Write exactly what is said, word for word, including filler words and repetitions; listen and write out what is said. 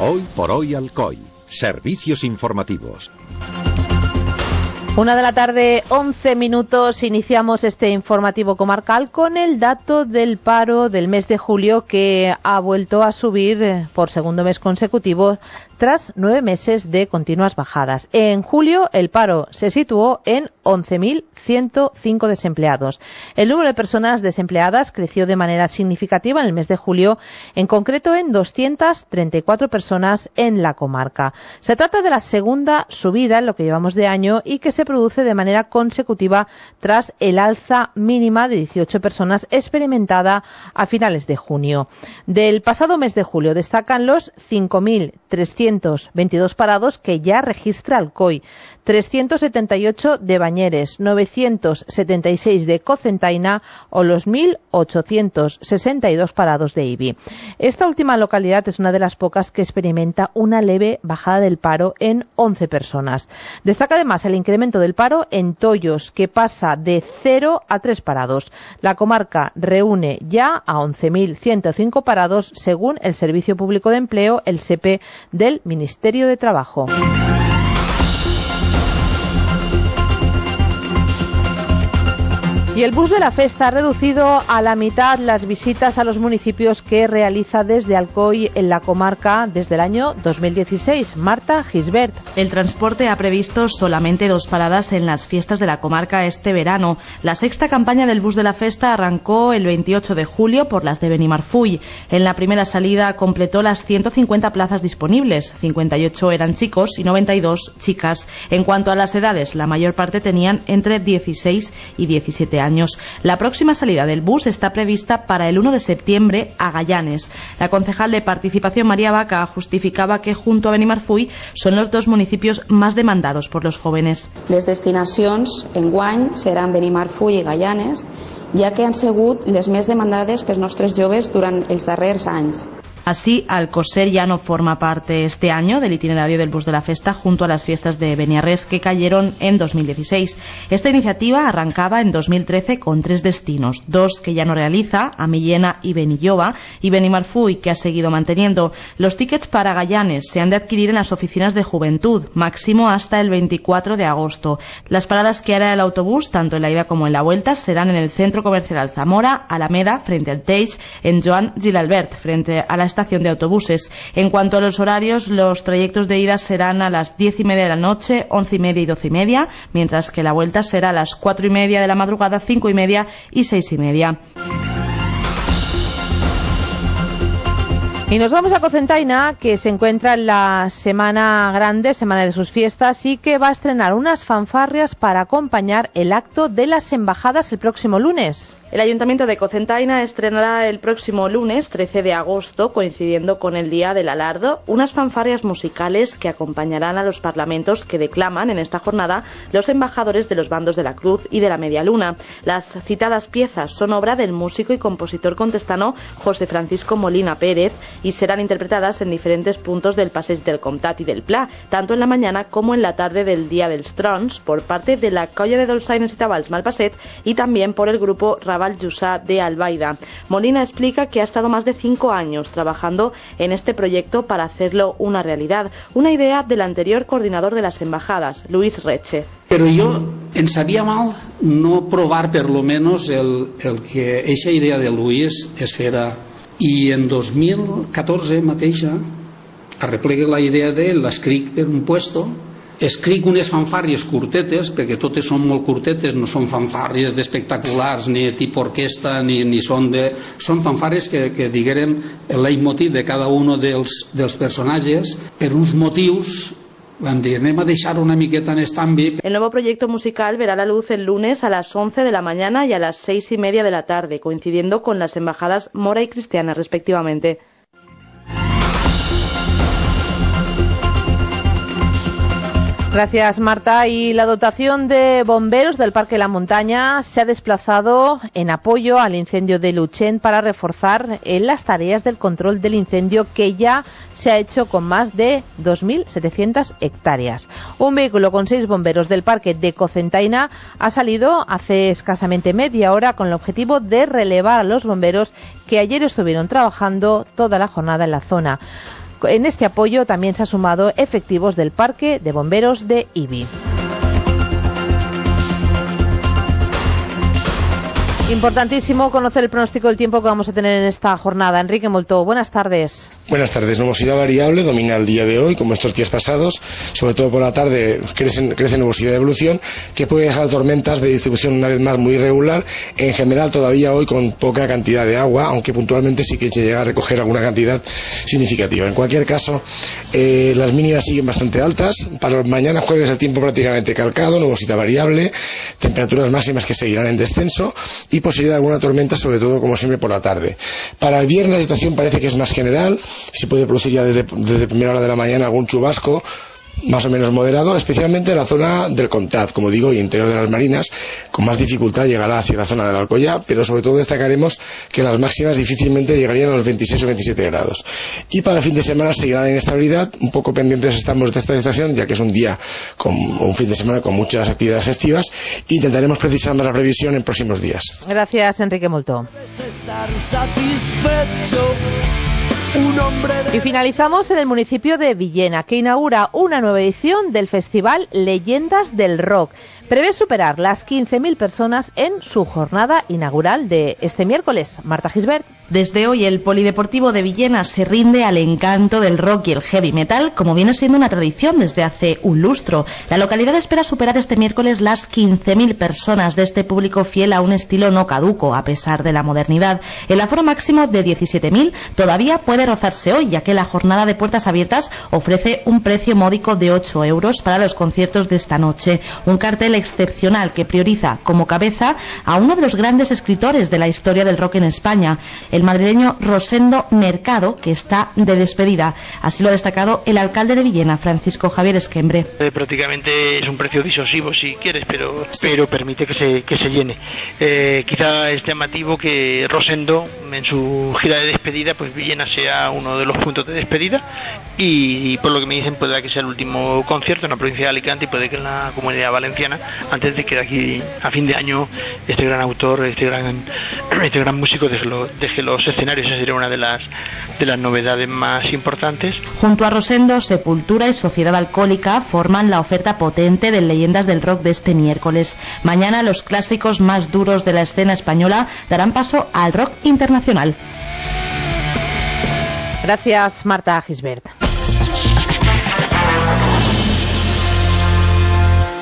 Hoy por hoy Alcoy. Servicios informativos. Una de la tarde, once minutos, iniciamos este informativo comarcal con el dato del paro del mes de julio, que ha vuelto a subir por segundo mes consecutivo tras nueve meses de continuas bajadas. En julio el paro se situó en once mil ciento cinco desempleados. El número de personas desempleadas creció de manera significativa en el mes de julio, en concreto en doscientas treinta y cuatro personas en la comarca. Se trata de la segunda subida en lo que llevamos de año y que se produce de manera consecutiva tras el alza mínima de dieciocho personas experimentada a finales de junio. Del pasado mes de julio destacan los cinco mil trescientos veintidós parados que ya registra Alcoy, trescientos setenta y ocho de Bañeres, novecientos setenta y seis de Cocentaina o los mil ochocientos sesenta y dos parados de Ibi. Esta última localidad es una de las pocas que experimenta una leve bajada del paro en once personas. Destaca además el incremento del paro en Tollos, que pasa de cero a tres parados. La comarca reúne ya a once mil ciento cinco parados según el Servicio Público de Empleo, el S E P E, del Ministerio de Trabajo. Y el bus de la Festa ha reducido a la mitad las visitas a los municipios que realiza desde Alcoy en la comarca desde el año dos mil dieciséis. Marta Gisbert. El transporte ha previsto solamente dos paradas en las fiestas de la comarca este verano. La sexta campaña del bus de la Festa arrancó el veintiocho de julio por las de Benimarfull. En la primera salida completó las ciento cincuenta plazas disponibles. cincuenta y ocho eran chicos y noventa y dos chicas. En cuanto a las edades, la mayor parte tenían entre dieciséis y diecisiete años. años. La próxima salida del bus está prevista para el uno de septiembre a Gallanes. La concejal de Participación, María Vaca, justificaba que junto a Benimarfull son los dos municipios más demandados por los jóvenes. Les destinacions enguany seran Benimarfull i Gallanes, ja que han sigut les més demandades pels nostres joves durant els darrers anys. Así, Alcoser ya no forma parte este año del itinerario del bus de la Festa junto a las fiestas de Beniarrés que cayeron en dos mil dieciséis. Esta iniciativa arrancaba en dos mil trece con tres destinos, dos que ya no realiza, a Millena y Benilloba, y Benimarfull, que ha seguido manteniendo. Los tickets para Gallanes se han de adquirir en las oficinas de Juventud, máximo hasta el veinticuatro de agosto. Las paradas que hará el autobús, tanto en la ida como en la vuelta, serán en el Centro Comercial Alzamora, Alameda, frente al Teix, en Joan Gilalbert, frente a la estación de autobuses. En cuanto a los horarios, los trayectos de ida serán a las diez y media de la noche, once y media y doce y media, mientras que la vuelta será a las cuatro y media de la madrugada, cinco y media y seis y media. Y nos vamos a Cocentaina, que se encuentra en la Semana Grande, semana de sus fiestas, y que va a estrenar unas fanfarrias para acompañar el acto de las embajadas el próximo lunes. El Ayuntamiento de Cocentaina estrenará el próximo lunes, trece de agosto, coincidiendo con el Día del Alardo, unas fanfarrias musicales que acompañarán a los parlamentos que declaman en esta jornada los embajadores de los bandos de la Cruz y de la Media Luna. Las citadas piezas son obra del músico y compositor contestano José Francisco Molina Pérez y serán interpretadas en diferentes puntos del Passeig del Comtat y del Pla, tanto en la mañana como en la tarde del Día dels Trons, por parte de la Colla de Dolçaines y Tabals Malpasset y también por el grupo Raval Jussà de Albaida. Molina explica que ha estado más de cinco años trabajando en este proyecto para hacerlo una realidad, una idea del anterior coordinador de las embajadas, Luis Reche. Pero yo en sabía mal no probar per lo menos el, el que esa idea de Luis es fera, i en dos mil catorze mateixa arreplegue la idea de l'escric per un puesto. Escric unes fanfàrries curtetes, perquè totes són molt curtetes, no són fanfàrries d'espectaculars, ni tipus orquestra, ni, ni són de... Són fanfàrries que, que diguérem, el leitmotiv de cada un dels, dels personatges, per uns motius, vam dir, anem a deixar una miqueta en estambi. El nuevo proyecto musical verá la luz el lunes a las once de la mañana y a las seis y media de la tarde, coincidiendo con las embajadas Mora y Cristiana, respectivamente. Gracias, Marta. Y la dotación de bomberos del Parque La Montaña se ha desplazado en apoyo al incendio de Luchén para reforzar en las tareas del control del incendio, que ya se ha hecho con más de dos mil setecientas hectáreas. Un vehículo con seis bomberos del Parque de Cocentaina ha salido hace escasamente media hora con el objetivo de relevar a los bomberos que ayer estuvieron trabajando toda la jornada en la zona. En este apoyo también se ha sumado efectivos del Parque de Bomberos de Ibi. Importantísimo conocer el pronóstico del tiempo que vamos a tener en esta jornada. Enrique Moltó, buenas tardes. Buenas tardes. Nubosidad variable domina el día de hoy, como estos días pasados. Sobre todo por la tarde crece, crece nubosidad de evolución, que puede dejar tormentas de distribución una vez más muy irregular. En general, todavía hoy con poca cantidad de agua, aunque puntualmente sí que se llega a recoger alguna cantidad significativa. En cualquier caso, eh, las mínimas siguen bastante altas. Para mañana jueves el tiempo prácticamente calcado, nubosidad variable, temperaturas máximas que seguirán en descenso y posibilidad de alguna tormenta, sobre todo, como siempre, por la tarde. Para el viernes la situación parece que es más general. Se puede producir ya desde, desde primera hora de la mañana algún chubasco más o menos moderado, especialmente en la zona del Comtat, como digo, y interior de las Marinas. Con más dificultad llegará hacia la zona del Alcoyá, pero sobre todo destacaremos que las máximas difícilmente llegarían a los veintiséis o veintisiete grados. Y para el fin de semana seguirá la inestabilidad. Un poco pendientes estamos de esta estación, ya que es un día, con un fin de semana con muchas actividades festivas. Intentaremos precisar más la previsión en próximos días. Gracias, Enrique Moltó. Y finalizamos en el municipio de Villena, que inaugura una nueva edición del festival Leyendas del Rock. Prevé superar las quince mil personas en su jornada inaugural de este miércoles. Marta Gisbert. Desde hoy el Polideportivo de Villena se rinde al encanto del rock y el heavy metal, como viene siendo una tradición desde hace un lustro. La localidad espera superar este miércoles las quince mil personas de este público fiel a un estilo no caduco, a pesar de la modernidad. El aforo máximo de diecisiete mil todavía puede rozarse hoy, ya que la jornada de puertas abiertas ofrece un precio módico de ocho euros para los conciertos de esta noche. Un cartel excepcional que prioriza como cabeza a uno de los grandes escritores de la historia del rock en España, el madrileño Rosendo Mercado, que está de despedida. Así lo ha destacado el alcalde de Villena, Francisco Javier Esquembre. Eh, prácticamente es un precio disuasivo, si quieres, pero pero permite que se que se llene. Eh, quizá es llamativo que Rosendo, en su gira de despedida, pues Villena sea uno de los puntos de despedida, y, y por lo que me dicen puede que sea el último concierto en la provincia de Alicante y puede que en la Comunidad Valenciana, antes de que de aquí a fin de año este gran autor, este gran este gran músico deje, lo, deje los escenarios. Esa sería una de las de las novedades más importantes. Junto a Rosendo, Sepultura y Sociedad Alcohólica forman la oferta potente de Leyendas del Rock de este miércoles. Mañana los clásicos más duros de la escena española darán paso al rock internacional. Gracias, Marta Gisbert.